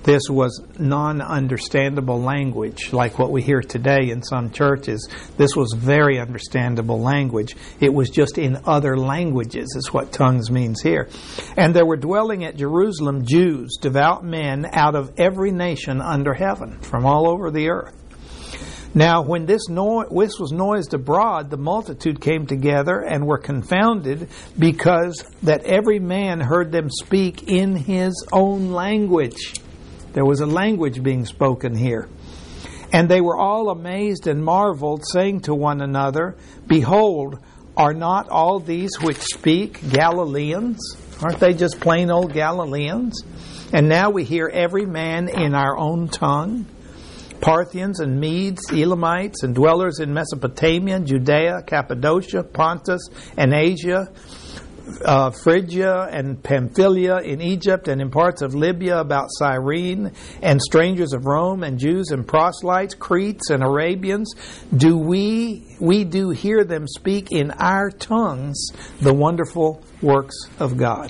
this was non-understandable language, like what we hear today in some churches. This was very understandable language. It was just in other languages, is what tongues means here. And there were dwelling at Jerusalem Jews, devout men out of every nation under heaven, from all over the earth. Now, when this was noised abroad, the multitude came together and were confounded, because that every man heard them speak in his own language. There was a language being spoken here. And they were all amazed and marveled, saying to one another, Behold, are not all these which speak Galileans? Aren't they just plain old Galileans? And now we hear every man in our own tongue. Parthians and Medes, Elamites, and dwellers in Mesopotamia, Judea, Cappadocia, Pontus, and Asia, Phrygia and Pamphylia, in Egypt and in parts of Libya about Cyrene, and strangers of Rome, and Jews and proselytes, Cretes and Arabians, we do hear them speak in our tongues the wonderful works of God.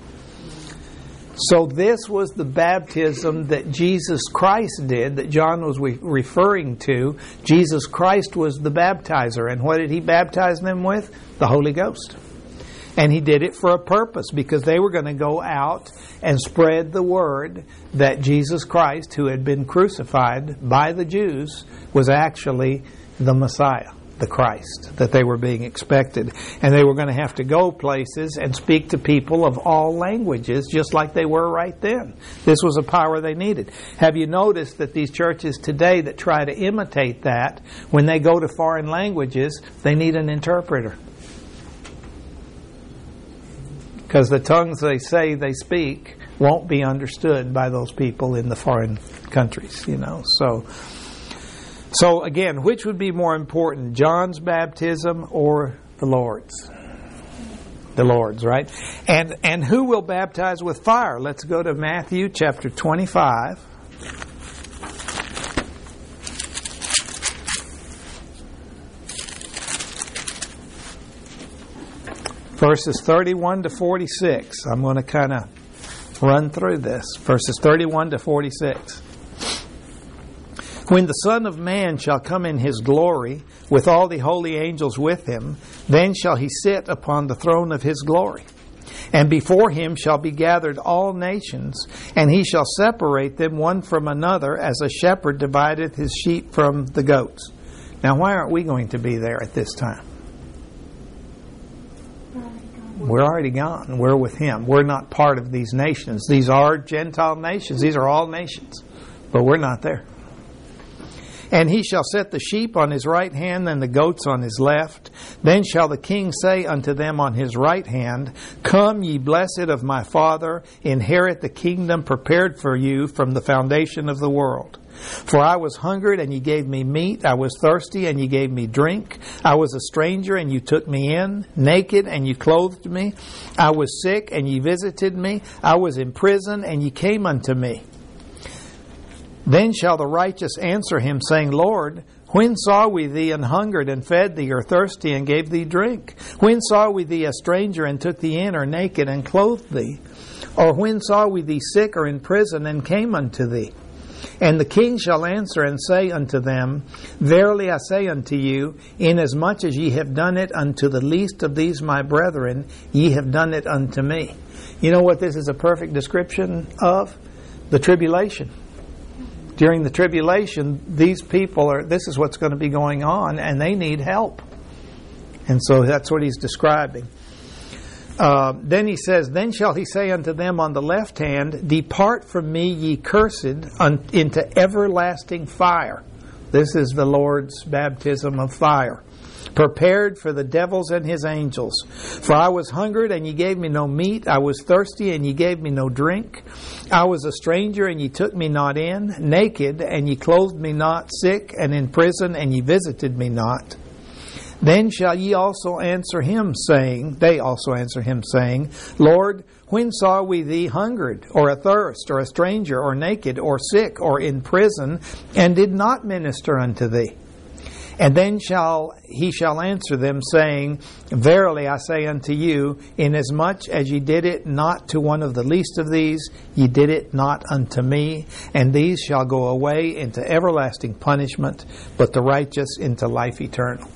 So this was the baptism that Jesus Christ did, that John was referring to. Jesus Christ was the baptizer. And what did he baptize them with? The Holy Ghost. And he did it for a purpose, because they were going to go out and spread the word that Jesus Christ, who had been crucified by the Jews, was actually the Messiah, the Christ, that they were being expected. And they were going to have to go places and speak to people of all languages, just like they were right then. This was a power they needed. Have you noticed that these churches today that try to imitate that, when they go to foreign languages, they need an interpreter? Because the tongues they say they speak won't be understood by those people in the foreign countries, So again, which would be more important, John's baptism or the Lord's? The Lord's, right? And who will baptize with fire? Let's go to Matthew chapter 25. Verses 31 to 46. I'm going to kind of run through this. Verses 31 to 46. When the Son of Man shall come in his glory, with all the holy angels with him, then shall he sit upon the throne of his glory. And before him shall be gathered all nations, and he shall separate them one from another, as a shepherd divideth his sheep from the goats. Now, why aren't we going to be there at this time? We're already gone. We're with him. We're not part of these nations. These are Gentile nations. These are all nations. But we're not there. And he shall set the sheep on his right hand and the goats on his left. Then shall the king say unto them on his right hand, Come, ye blessed of my Father, inherit the kingdom prepared for you from the foundation of the world. For I was hungered, and ye gave me meat. I was thirsty, and ye gave me drink. I was a stranger, and you took me in. Naked, and you clothed me. I was sick, and ye visited me. I was in prison, and ye came unto me. Then shall the righteous answer him, saying, Lord, when saw we thee an hungered, and fed thee, or thirsty, and gave thee drink? When saw we thee a stranger, and took thee in, or naked, and clothed thee? Or when saw we thee sick, or in prison, and came unto thee? And the king shall answer and say unto them, Verily I say unto you, inasmuch as ye have done it unto the least of these my brethren, ye have done it unto me. You know what this is a perfect description of? The tribulation. During the tribulation, these people this is what's going to be going on, and they need help. And so that's what he's describing. Then he says, Then shall he say unto them on the left hand, Depart from me, ye cursed, into everlasting fire. This is the Lord's baptism of fire, prepared for the devils and his angels. For I was hungered, and ye gave me no meat. I was thirsty, and ye gave me no drink. I was a stranger, and ye took me not in. Naked, and ye clothed me not. Sick, and in prison, and ye visited me not. Then shall ye also answer him, saying, They also answer him, saying, Lord, when saw we thee hungered, or athirst, or a stranger, or naked, or sick, or in prison, and did not minister unto thee? And then he shall answer them, saying, Verily I say unto you, inasmuch as ye did it not to one of the least of these, ye did it not unto me. And these shall go away into everlasting punishment, but the righteous into life eternal.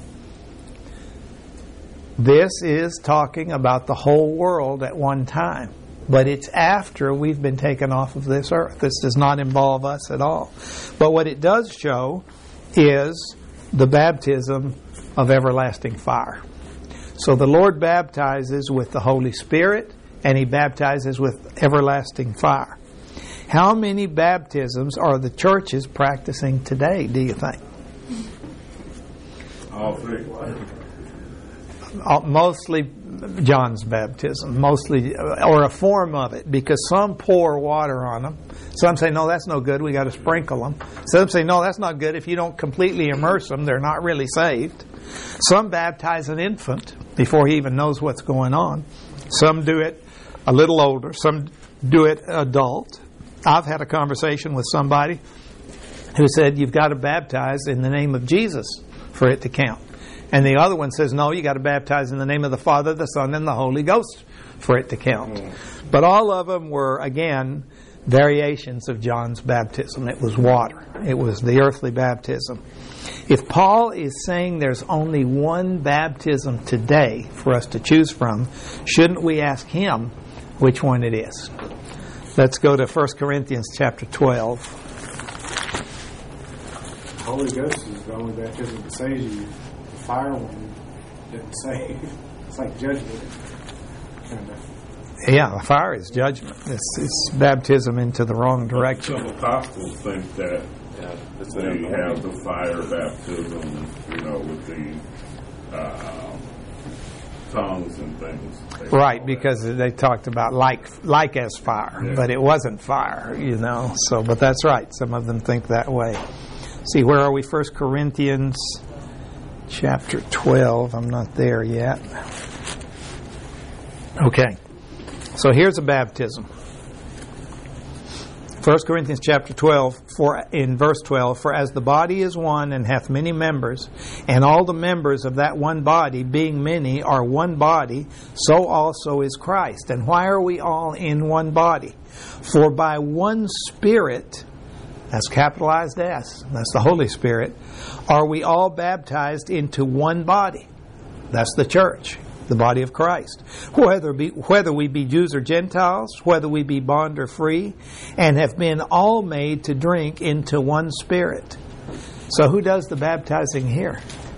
This is talking about the whole world at one time. But it's after we've been taken off of this earth. This does not involve us at all. But what it does show is the baptism of everlasting fire. So the Lord baptizes with the Holy Spirit, and He baptizes with everlasting fire. How many baptisms are the churches practicing today, do you think? All three. Mostly John's baptism, mostly, or a form of it, because some pour water on them. Some say, no, that's no good, we got to sprinkle them. Some say, no, that's not good, if you don't completely immerse them, they're not really saved. Some baptize an infant before he even knows what's going on. Some do it a little older, some do it adult. I've had a conversation with somebody who said, you've got to baptize in the name of Jesus for it to count. And the other one says, no, you got to baptize in the name of the Father, the Son, and the Holy Ghost for it to count. But all of them were, again, variations of John's baptism. It was water. It was the earthly baptism. If Paul is saying there's only one baptism today for us to choose from, shouldn't we ask him which one it is? Let's go to 1 Corinthians chapter 12. The Holy Ghost is the only baptism that saves you. The fire one didn't save. It's like judgment. Kind of. Yeah, fire is judgment. It's baptism into the wrong direction. Some apostles think that they have the fire baptism, with the tongues and things. Right, because they talked about like as fire, but it wasn't fire, So, but that's right. Some of them think that way. See, where are we? 1 Corinthians chapter 12. I'm not there yet. Okay. So here's a baptism. 1 Corinthians chapter 12, in verse 12, For as the body is one and hath many members, and all the members of that one body, being many, are one body, so also is Christ. And why are we all in one body? For by one Spirit, that's capitalized S, that's the Holy Spirit, are we all baptized into one body. That's the church, the body of Christ. Whether we be Jews or Gentiles, whether we be bond or free, and have been all made to drink into one Spirit. So who does the baptizing here?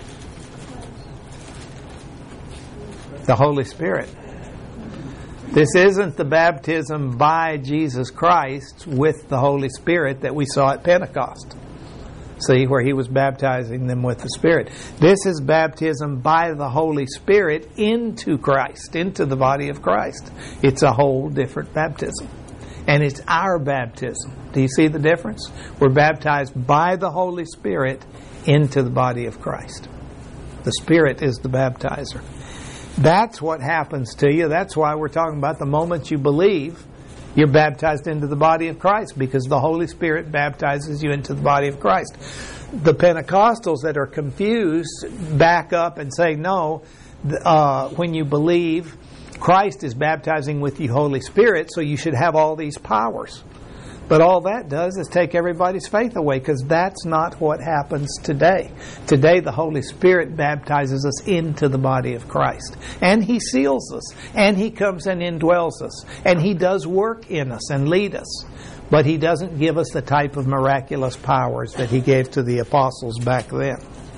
The Holy Spirit. This isn't the baptism by Jesus Christ with the Holy Spirit that we saw at Pentecost. See, where he was baptizing them with the Spirit. This is baptism by the Holy Spirit into Christ, into the body of Christ. It's a whole different baptism. And it's our baptism. Do you see the difference? We're baptized by the Holy Spirit into the body of Christ. The Spirit is the baptizer. That's what happens to you. That's why we're talking about the moment you believe, you're baptized into the body of Christ, because the Holy Spirit baptizes you into the body of Christ. The Pentecostals that are confused back up and say, no, when you believe, Christ is baptizing with the Holy Spirit, so you should have all these powers. But all that does is take everybody's faith away, because that's not what happens today. Today the Holy Spirit baptizes us into the body of Christ. And He seals us. And He comes and indwells us. And He does work in us and lead us. But He doesn't give us the type of miraculous powers that He gave to the apostles back then.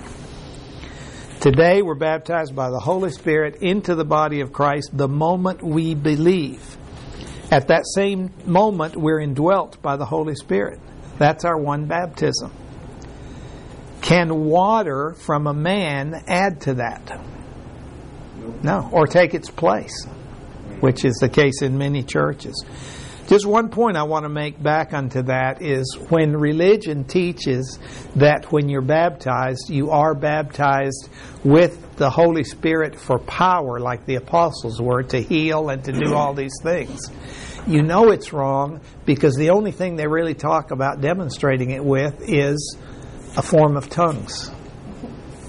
Today we're baptized by the Holy Spirit into the body of Christ the moment we believe. At that same moment, we're indwelt by the Holy Spirit. That's our one baptism. Can water from a man add to that? No. Or take its place, which is the case in many churches. Just one point I want to make back onto that is when religion teaches that when you're baptized, you are baptized with the Holy Spirit for power, like the apostles were, to heal and to do all these things. You know it's wrong, because the only thing they really talk about demonstrating it with is a form of tongues.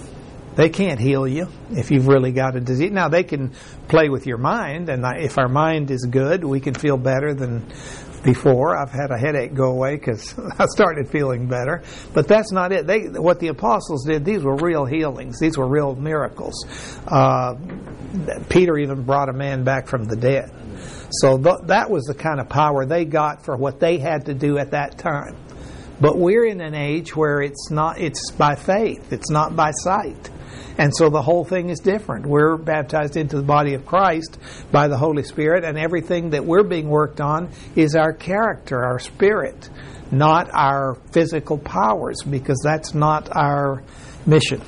They can't heal you if you've really got a disease. Now, they can play with your mind, and if our mind is good, we can feel better than before. I've had a headache go away because I started feeling better. But that's not it. What the apostles did, these were real healings. These were real miracles. Peter even brought a man back from the dead. So that was the kind of power they got for what they had to do at that time. But we're in an age where it's by faith. It's not by sight. And so the whole thing is different. We're baptized into the body of Christ by the Holy Spirit, and everything that we're being worked on is our character, our spirit, not our physical powers, because that's not our mission.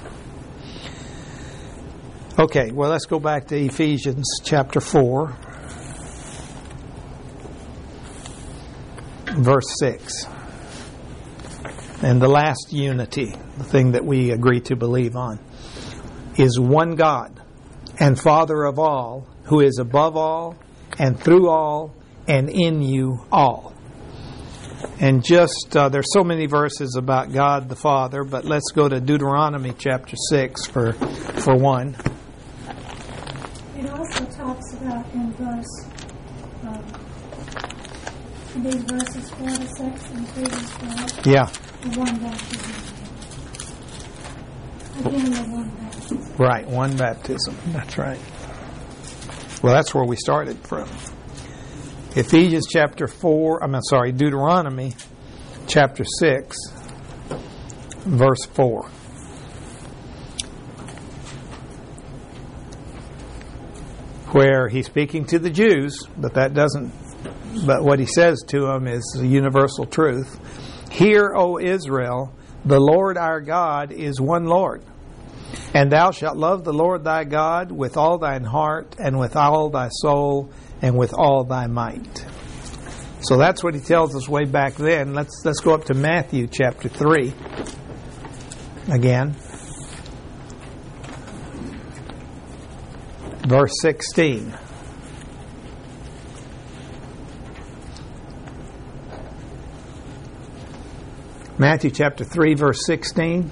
Okay, well, let's go back to Ephesians chapter 4, verse 6. And the last unity, the thing that we agree to believe on, is one God and Father of all, who is above all and through all and in you all. And just, there's so many verses about God the Father, but let's go to Deuteronomy chapter 6 for one. It also talks about in these verses 4 to 6 and 3 to 12. Yeah. The one baptism. Again, the one baptism. Right, one baptism. That's right. Well, that's where we started from. Ephesians chapter 4, Deuteronomy chapter 6, verse 4. Where he's speaking to the Jews, but what he says to them is the universal truth. Hear, O Israel, the Lord our God is one Lord. And thou shalt love the Lord thy God with all thine heart, and with all thy soul, and with all thy might. So that's what he tells us way back then. Let's go up to Matthew chapter 3 again. Verse 16. Matthew chapter 3, verse 16.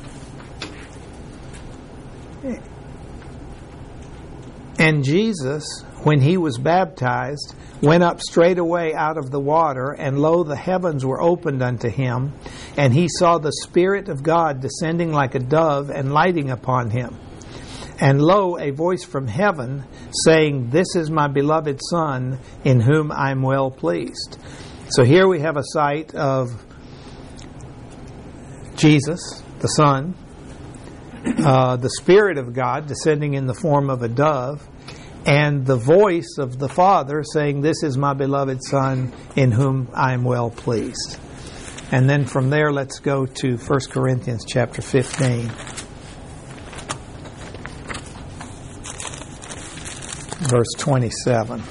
And Jesus, when he was baptized, went up straightway out of the water, and lo, the heavens were opened unto him, and he saw the Spirit of God descending like a dove and lighting upon him. And lo, a voice from heaven saying, This is my beloved Son, in whom I am well pleased. So here we have a sight of Jesus, the Son, the Spirit of God descending in the form of a dove, and the voice of the Father saying, This is my beloved Son, in whom I am well pleased. And then from there, let's go to 1 Corinthians chapter 15. Verse 27.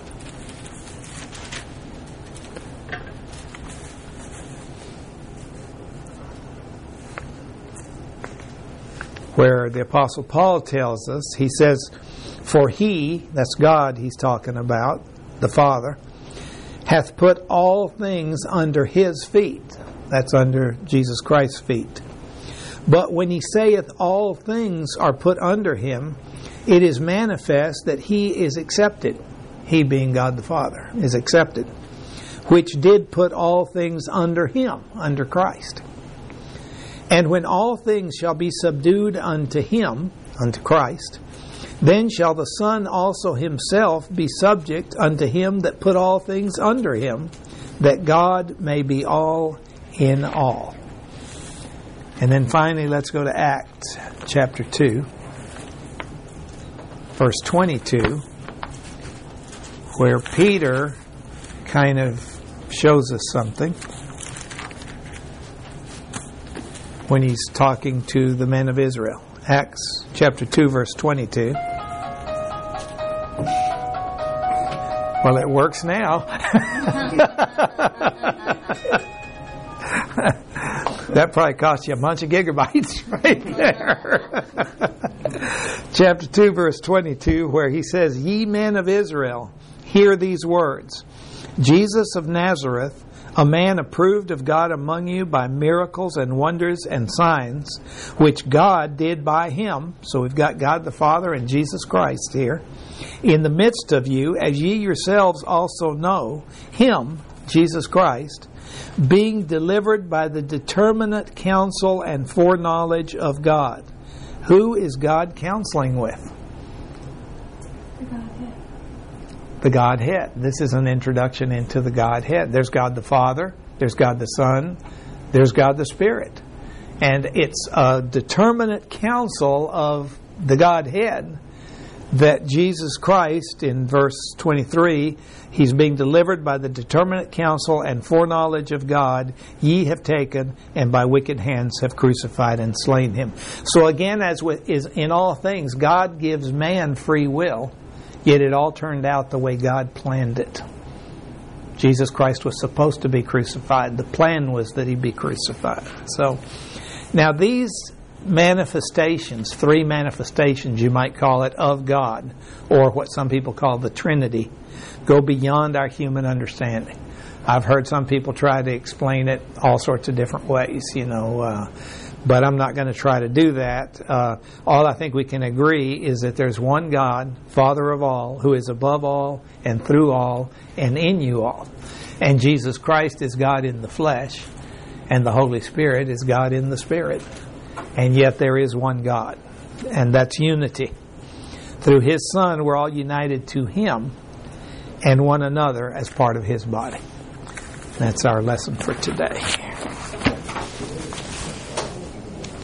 Where the Apostle Paul tells us, he says, For he, that's God he's talking about, the Father, hath put all things under his feet. That's under Jesus Christ's feet. But when he saith all things are put under him, it is manifest that he is accepted. He, being God the Father, is accepted. Which did put all things under him, under Christ. And when all things shall be subdued unto him, unto Christ, then shall the Son also himself be subject unto him that put all things under him, that God may be all in all. And then finally, let's go to Acts chapter 2, verse 22, where Peter kind of shows us something when he's talking to the men of Israel. Acts chapter 2, verse 22. Well, it works now. That probably cost you a bunch of gigabytes right there. Chapter 2, verse 22, where he says, Ye men of Israel, hear these words. Jesus of Nazareth, a man approved of God among you by miracles and wonders and signs, which God did by him. So we've got God the Father and Jesus Christ here. In the midst of you, as ye yourselves also know, him, Jesus Christ, being delivered by the determinate counsel and foreknowledge of God. Who is God counseling with? The Godhead. The Godhead. This is an introduction into the Godhead. There's God the Father, there's God the Son, there's God the Spirit. And it's a determinate counsel of the Godhead that Jesus Christ, in verse 23, he's being delivered by the determinate counsel and foreknowledge of God, ye have taken, and by wicked hands have crucified and slain him. So again, as is in all things, God gives man free will, yet it all turned out the way God planned it. Jesus Christ was supposed to be crucified. The plan was that he be crucified. So, now these manifestations, 3 manifestations you might call it, of God, or what some people call the Trinity, go beyond our human understanding. I've heard some people try to explain it all sorts of different ways, but I'm not going to try to do that. All I think we can agree is that there's one God, Father of all, who is above all and through all and in you all. And Jesus Christ is God in the flesh, and the Holy Spirit is God in the Spirit. And yet there is one God, and that's unity. Through his Son, we're all united to him and one another as part of his body. That's our lesson for today.